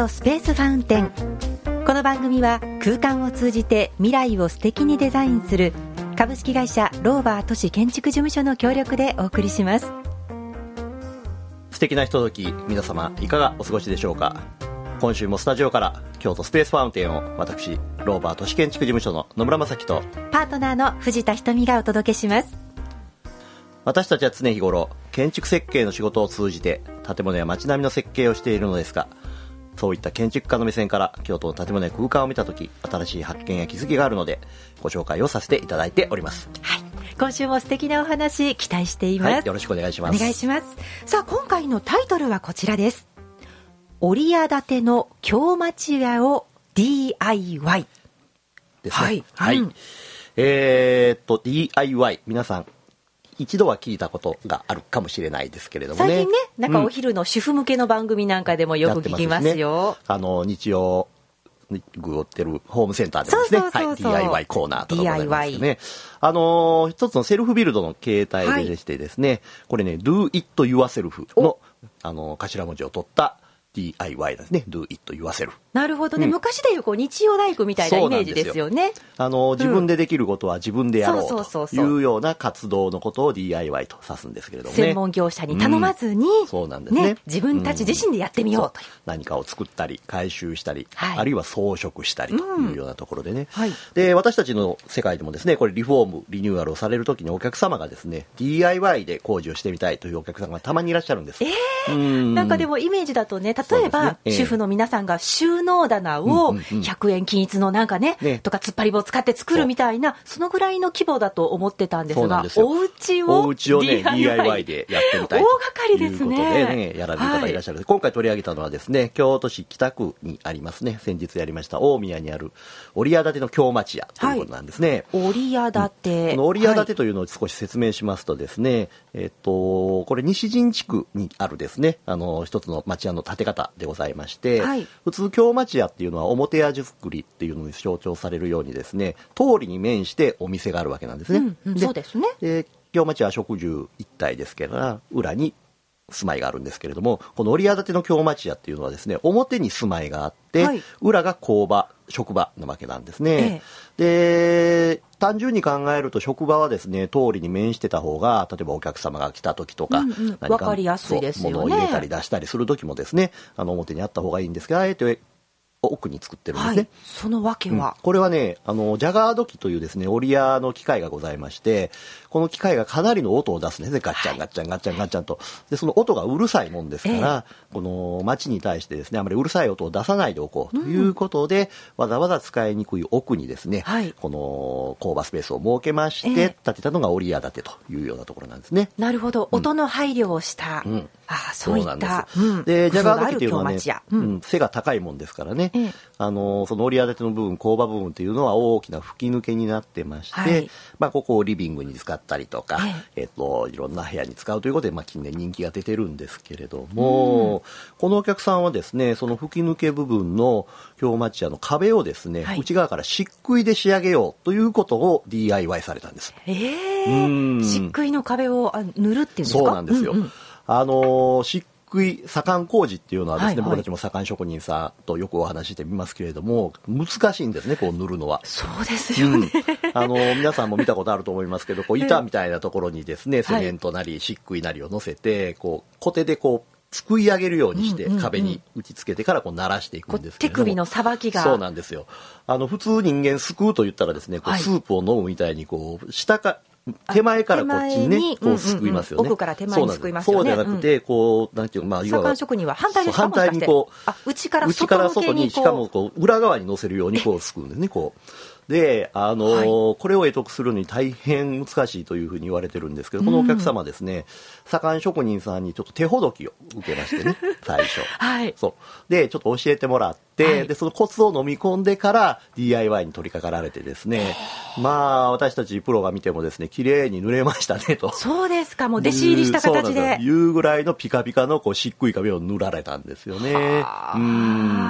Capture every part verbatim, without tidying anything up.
都スペースファウンテン。この番組は空間を通じて未来を素敵にデザインする株式会社ローバー都市建築事務所の協力でお送りします。 素敵なひととき、皆様いかがお過ごしでしょうか。今週もスタジオから京都スペースファウンテンを私ローバー都市建築事務所の野村正樹とパートナーの藤田瞳がお届けします。 私たちは常日頃建築設計の仕事を通じて建物や街並みの設計をしているのですが、そういった建築家の目線から京都の建物や空間を見たとき、新しい発見や気づきがあるのでご紹介をさせていただいております。 はい、今週も素敵なお話期待しています。 はい、よろしくお願いします。 お願いします。さあ、今回のタイトルはこちらです。折屋建ての京町屋を ディーアイワイですね。 はい、 はい、うん、えー、っと ディーアイワイ、 皆さん一度は聞いたことがあるかもしれないですけれどもね。 最近ね、なんかお昼の主婦向けの番組なんかでもよく聞きますよ。 すね、あの日曜具を売ってるホームセンターでもですね、はい、ディーアイワイ コーナーとかございますよね。あの一つのセルフビルドの形態でしてですね、はい、これね Do It Yourself のあの頭文字を取ったディーアイワイ ですね。 Do It Yourself。 なるほどね、うん、昔でいうこう日曜大工みたいなイメージですよね。 あの自分でできることは自分でやろうというような活動のことを ディーアイワイ と指すんですけれどもね。 専門業者に頼まずに、 うん、そうなんです ね, ね自分たち自身でやってみようという、うん、 何かを作ったり回収したり、はい、あるいは装飾したりというようなところでね、うんはい、で私たちの世界でもですね、これリフォームリニューアルをされるときにお客様がですね ディーアイワイ で工事をしてみたいというお客様がたまにいらっしゃるんです。 えー、うんなんかでもイメージだとね、例えば、ね、主婦の皆さんが収納棚をひゃくえん均一のなんか ね, ねとか突っ張り棒を使って作るみたいな、そのぐらいの規模だと思ってたんですが、お家をお家をね ディーアイワイ でやってみたいと大掛かりですね。 いうことでね、やられる方いらっしゃる、はい、今回取り上げたのはですね、京都市北区にありますね、先日やりました大宮にある折屋建ての京町屋ということなんですね。 はい、折屋建て、うん、 この折屋建てというのを少し説明しますとですね、はい、えっとこれ西陣地区にあるですね、あの一つの町屋の建て方でございまして、はい、普通京町屋っていうのは表屋造りっていうのに象徴されるようにですね、通りに面してお店があるわけなんですね。 うんうん、そうですね。 で京町屋は職住一体ですけど、裏に住まいがあるんですけれども、この折屋建ての京町屋っていうのはですね、表に住まいがあって、はい、裏が工場職場なわけなんですね。ええ、で単純に考えると職場はですね、通りに面してた方が、例えばお客様が来た時とか、うんうん、何か分かりやすいですよね。 物を入れたり出したりする時もですね、あの表にあった方がいいんですが、あえて奥に作ってるんですね。はい、 その訳は、うん、 これはね、あのジャガード機というですね折屋の機械がございまして、この機械がかなりの音を出すんですね。ガッチャンガッチャンガッチャンガッチャンと。でその音がうるさいもんですから、えー、この街に対してですね、あまりうるさい音を出さないでおこうということで、うん、わざわざ使いにくい奥にですね、はい、この工場スペースを設けまして、えー、建てたのが折屋建てというようなところなんですね。 なるほど、うん、音の配慮をした、うん、あそういった、 そうなんです、うん、でジャガード機っていうのはね、うん、背が高いもんですからね、えー、あのその折屋建ての部分、工場部分っていうのは大きな吹き抜けになってまして、はい、まあ、ここをリビングに使ったりとか、えーえー、といろんな部屋に使うということで、まあ、近年人気が出てるんですけれども、うん、このお客さんはですね、その吹き抜け部分の京町屋の壁をですね、はい、内側から漆喰で仕上げようということを ディーアイワイ されたんです。 えー、漆喰の壁を塗るっていうんですか。 そうなんですよ、うんうん、あの漆左官工事っていうのはですね、はいはい、僕たちも左官職人さんとよくお話ししてみますけれども、難しいんですね、こう塗るのは。 そうですよね、 うん、あの皆さんも見たことあると思いますけど、こう板みたいなところにですね、セメントなり漆喰なりを乗せて、こうコテでこうすくい上げるようにして壁に打ち付けてからこう鳴らしていくんですけれども、 手首のさばきが。 そうなんですよ。あの普通人間すくうと言ったらですね、こうスープを飲むみたいにこう下か手前からこっちにね、こうすくいますよね。 奥から手前にすくいますよね。 そうじゃなくて、こうなんていうまあ左官職人は反対ですか。 反対にこうあ内から内から外に、しかもこう裏側に乗せるようにこうすくうんですね。こうで、あのーはい、これを得得するのに大変難しいというふうに言われてるんですけど、このお客様ですね、左官職人さんにちょっと手ほどきを受けましてね、最初。 はい。 そうでちょっと教えてもらって、はい、でそのコツを飲み込んでから ディーアイワイ に取り掛かられてですね、まあ私たちプロが見てもですね、綺麗に塗れましたねと。 そうですか、もう弟子入りした形で。 いうぐらいのピカピカのこう漆喰壁を塗られたんですよね。うん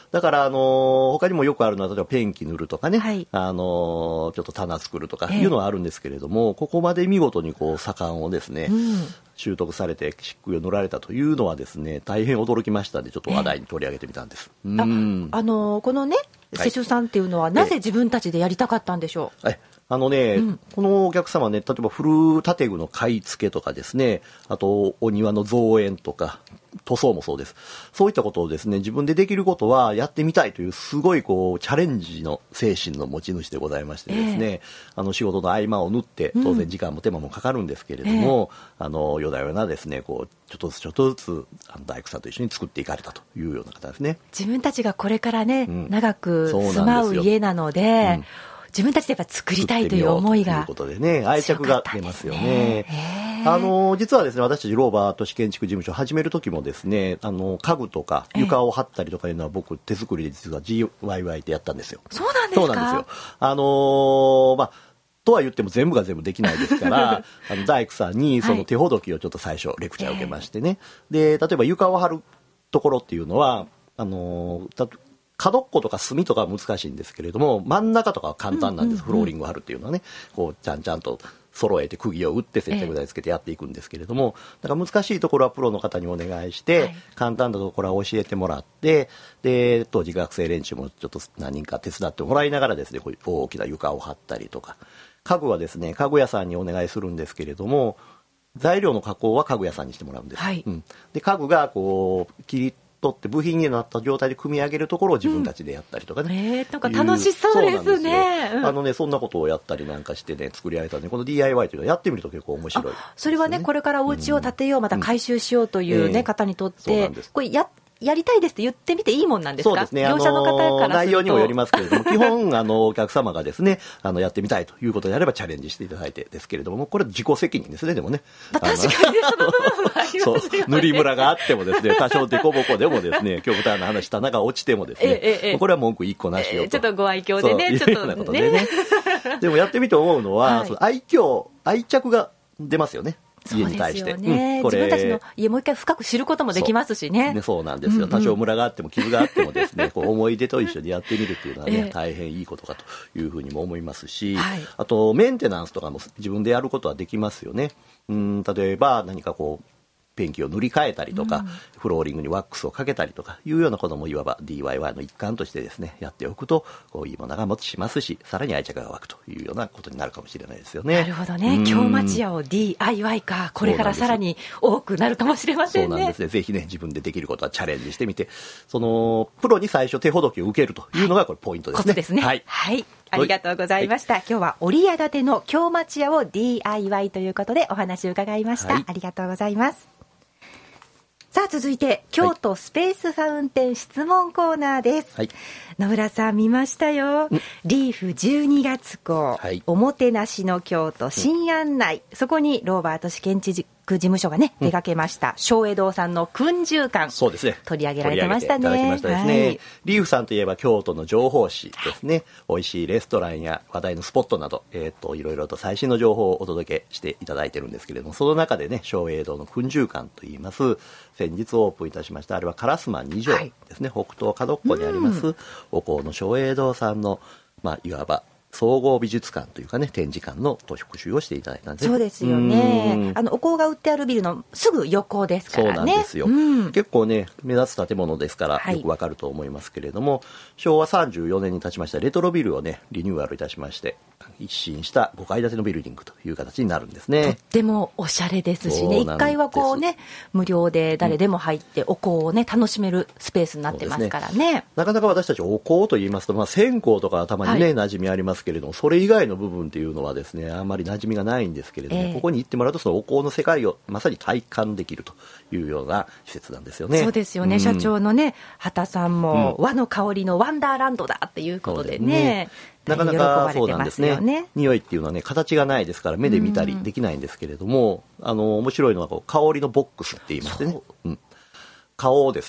だから、あのー、他にもよくあるのは、例えばペンキ塗るとかね、 はい、 あのー、ちょっと棚作るとかいうのはあるんですけれども、えー、ここまで見事にこう、左官をですね、うん、習得されて漆喰を塗られたというのはですね、大変驚きましたので、ちょっと話題に取り上げてみたんです。 えー、うんあ、あのー、このね、施主さんっていうのは、なぜ自分たちでやりたかったんでしょう。 えーあのね、うん、このお客様ね、例えば古建具の買い付けとかですね、あとお庭の造園とか、塗装もそうです。そういったことをですね、自分でできることはやってみたいという、すごいこう、チャレンジの精神の持ち主でございましてですね、えー、あの仕事の合間を縫って、当然時間も手間もかかるんですけれども、うん、あの、よだよなですね、こう、ちょっとずつちょっとずつ、あの大工さんと一緒に作っていかれたというような方ですね。 自分たちがこれからね、うん、長く住まう家なので、自分たちでやっぱ作りたいという思いが、 ということでね、愛着が出ますよね。あの実はですね、私たちローバー都市建築事務所始める時もですね、あの家具とか床を張ったりとかいうのは僕手作りで実は ジーワイワイ でやったんですよ。 そうなんですか。 そうなんですよ。あのー、まあとは言っても全部が全部できないですからあの大工さんにその手ほどきをちょっと最初レクチャーを受けましてね、で例えば床を張るところっていうのはあのー角っことか隅とかは難しいんですけれども、真ん中とかは簡単なんです。フローリングを張るっていうのはね、こうちゃんちゃんと揃えて釘を打って接着剤つけてやっていくんですけれども、だから難しいところはプロの方にお願いして、はい、簡単なところは教えてもらって、で当時学生連中もちょっと何人か手伝ってもらいながらですね、こういう大きな床を張ったりとか、家具はですね、家具屋さんにお願いするんですけれども、材料の加工は家具屋さんにしてもらうんです。はい、うん、で家具がこう切り取って部品になった状態で組み上げるところを自分たちでやったりとかね、 うんえー、なんか楽しそうですね。 あのね、そんなことをやったりなんかしてね、作り上げたんで、この ディーアイワイ というのはやってみると結構面白い、ね、 それはね、これからお家を建てよう、また改修しようというね、うんえー、方にとってこれややりたいですって言ってみていいもんなんですか。 そうですね、 業者の方からすると内容にもよりますけれども基本あのお客様がですねあのやってみたいということであればチャレンジしていただいてですけれども、これ自己責任ですね。でもね、 まあ、確かにその部分はありますよね。 そう塗りムラがあってもですね、多少デコボコでもですね、極端な話棚が落ちてもですね、ええ、これは文句一個なしよと、 え、ちょっとご愛嬌でね、ちょっとことでねでもやってみて思うのは、はい、その愛嬌愛着が出ますよね。家に対して、 ね、うん、これ自分たちの家もう一回深く知ることもできますしね。 そう、ね、そうなんですよ、うんうん、多少ムラがあっても傷があってもですねこう思い出と一緒にやってみるっていうのはね、えー、大変いいことかというふうにも思いますし、はい、あとメンテナンスとかも自分でやることはできますよね。うん、例えば何かこうペンキを塗り替えたりとか、うん、フローリングにワックスをかけたりとかいうようなこともいわば ディーアイワイ の一環としてですねやっておくとこういいものが持ちしますし、さらに愛着が湧くというようなことになるかもしれないですよね。 なるほどね。京町屋を ディーアイワイ か、これからさらに多くなるかもしれませんね。 そうなんですね。ぜひね自分でできることはチャレンジしてみて、そのプロに最初手ほどきを受けるというのがこれポイントですね。 コツですね。はい、はい、ありがとうございました、はい、今日は折屋建ての京町屋を ディーアイワイ ということでお話を伺いました、はい、ありがとうございます。さあ続いて京都スペースファウンテン質問コーナーです、はい、野村さん見ましたよ。リーフじゅうにがつ号、はい、おもてなしの京都新案内、うん、そこにローバー都市建築事務所がね、うん、手掛けました松江堂さんの訓住館、そうですね、取り上げられてましたね。 取り上げていただきましたですね、はい、リーフさんといえば京都の情報誌ですね、はい、美味しいレストランや話題のスポットなど、えー、といろいろと最新の情報をお届けしていただいてるんですけれども、その中でね松江堂の訓住館といいます、先日オープンいたしました、あれは烏丸二条ですね、はい、北東角っこにあります、うん、お香の松江堂さんの、まあ、いわば総合美術館というかね、展示館の特集をしていただいたんですね。 そうですよね。あのお香が売ってあるビルのすぐ横ですからね。 そうなんですよ、うん、結構ね目立つ建物ですからよくわかると思いますけれども、はい、しょうわさんじゅうよねんに建ちましたレトロビルをねリニューアルいたしまして、一新したごかい建てのビルディングという形になるんですね。 とってもおしゃれですしね、いっかいはこうね無料で誰でも入ってお香をね楽しめるスペースになってますから ね, ねなかなか私たちお香と言いますと、まあ、線香とかたまにね、はい、馴染みありますけれども、それ以外の部分っていうのはですねあんまり馴染みがないんですけれども、えー、ここに行ってもらうとそのお香の世界をまさに体感できるというような施設なんですよね。 そうですよね、うん、社長のね畑さんも、うん、和の香りのワンダーランドだっていうことで ね, ねなかなかそうなんですね。匂いっていうのはね形がないですから目で見たりできないんですけれども、うん、あの面白いのはこう香りのボックスって言いましてね、うん、顔をですね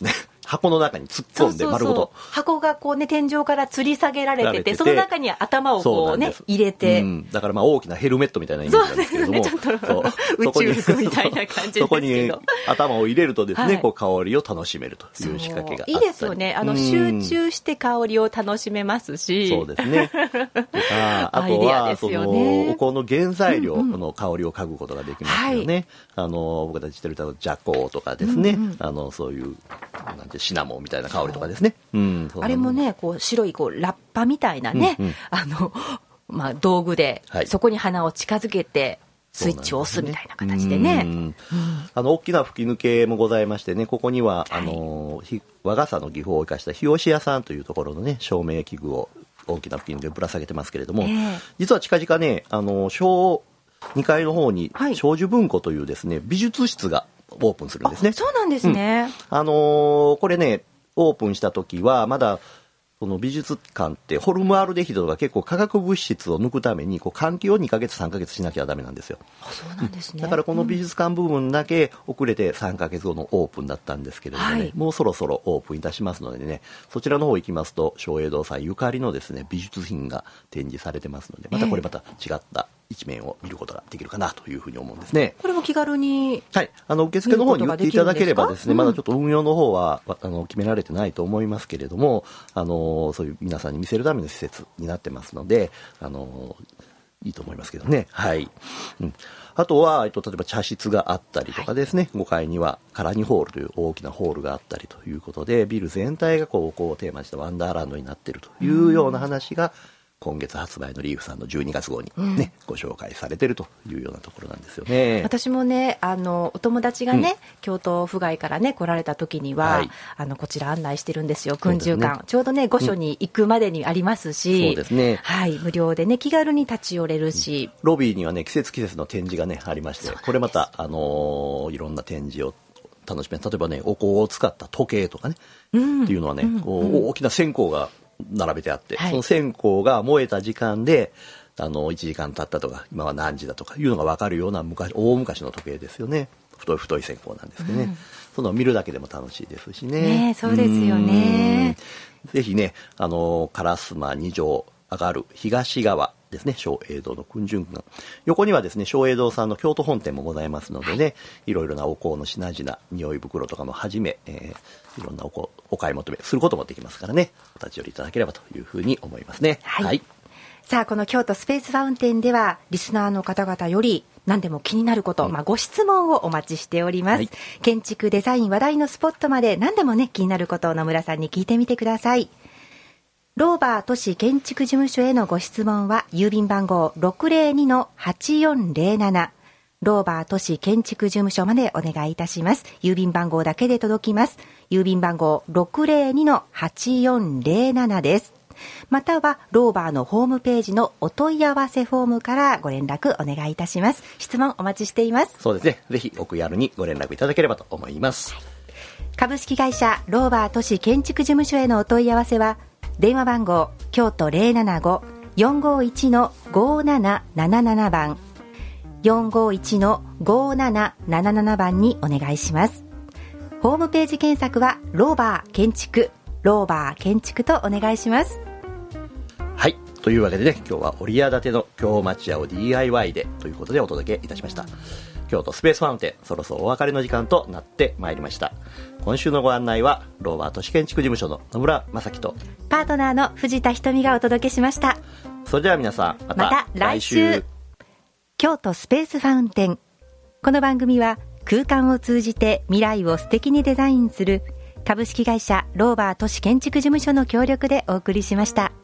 箱の中に突っ込んで丸ごと。そうそうそう、 箱がこうね、天井から吊り下げられて て, てその中に頭をこうね入れて、うん、 だからまあ大きなヘルメットみたいなイメージなんですけれども、 そうですね、ちょっと宇宙服みたいな感じですけど、 そこに頭を入れるとですね、はい、こう香りを楽しめるという仕掛けがあったり。 いいですよね、あの、うん、集中して香りを楽しめますし。 そうですね。あ, あとは、ね、そのお香の原材料の香りを嗅ぐことができますよね。はい、あの僕たち知ってるとじゃ香とかですね、うんうん、あのそういうなんてシナモンみたいな香りとかですね。うん、 あれもね、こう白いこうラッパみたいなね、うんうん、あのまあ、道具で、はい、そこに鼻を近づけてスイッチを押すみたいな形でね。うん、 あの大きな吹き抜けもございましてね、ここには、はい、あの和傘の技法を生かした日吉屋さんというところのね照明器具を大きな吹き抜けぶら下げてますけれども、えー、実は近々ね、あの小にかいの方に少女文庫というですね、はい、美術室がオープンするんですね。 そうなんですね。 うん、あのー、これねオープンした時はまだその美術館ってホルムアルデヒドが結構化学物質を抜くためにこう換気をにかげつさんかげつしなきゃダメなんですよ。 あ、そうなんですね。 だからこの美術館部分だけ遅れてさんかげつごのオープンだったんですけれどもね、はい、もうそろそろオープンいたしますのでね、そちらの方行きますと松栄堂さんゆかりのですね美術品が展示されてますので、またこれまた違った一面を見ることができるかなというふうに思うんですね。 これも気軽に、 はい、あの受付の方に言っていただければですね、うん、まだちょっと運用の方はあの決められてないと思いますけれども、あのそういう皆さんに見せるための施設になってますので、あのいいと思いますけどね。はい。うん、あとは、えっと、例えば茶室があったりとかですね、はい、ごかいにはカラニホールという大きなホールがあったりということで、ビル全体がこうこうテーマにしたワンダーランドになっているというような話が、今月発売のリーフさんのじゅうにがつ号に、ね、うん、ご紹介されているというようなところなんですよね。 私もね、あのお友達がね、うん、京都府外からね来られた時には、はい、あのこちら案内してるんですよ。群衆館、ね、ちょうどね御所に行くまでにありますし、うん、そうですね、はい、無料でね気軽に立ち寄れるし、 うん、ロビーにはね季節季節の展示がねありまして、これまた、あのー、いろんな展示を楽しめ、例えばねお香を使った時計とかね、うん、っていうのはね、うん、こう大きな線香が並べてあって、はい、その線香が燃えた時間であのいちじかん経ったとか今は何時だとかいうのが分かるような昔大昔の時計ですよね。太い太い線香なんですけどね、うん、その見るだけでも楽しいですしね。 ね、そうですよね。 ぜひね、あの烏丸二条上がる東側ですね、松栄堂の訓順館、横にはですね松栄堂さんの京都本店もございますのでね、はい、いろいろなお香の品々、匂い袋とかもはじめ、えー、いろんなお香お買い求めすることもできますからね、お立ち寄りいただければというふうに思いますね。 はい、 はい、 さあこの京都スペースファウンテンではリスナーの方々より何でも気になること、うん、まあ、ご質問をお待ちしております、はい、建築デザイン話題のスポットまで何でもね気になることを野村さんに聞いてみてください。ローバー都市建築事務所へのご質問は郵便番号 ろくぜろにのはちよんぜろなな ローバー都市建築事務所までお願いいたします。郵便番号だけで届きます。郵便番号 ろくぜろにのはちよんぜろなな です。またはローバーのホームページのお問い合わせフォームからご連絡お願いいたします。質問お待ちしています。 そうですね、ぜひお気軽にご連絡いただければと思います、はい、 株式会社ローバー都市建築事務所へのお問い合わせは電話番号京都 ゼロななご よんごいちのごなななななな 番 よんごいちのごななななな 番にお願いします。ホームページ検索はローバー建築、ローバー建築とお願いします。 はい、というわけでね、今日は折屋建ての京町屋を ディーアイワイ でということでお届けいたしました。京都スペースファウンテン、そろそろお別れの時間となってまいりました。今週のご案内はローバー都市建築事務所の野村正樹とパートナーの藤田瞳がお届けしました。 それでは皆さんまた、 また来週。京都スペースファウンテン、この番組は空間を通じて未来を素敵にデザインする株式会社ローバー都市建築事務所の協力でお送りしました。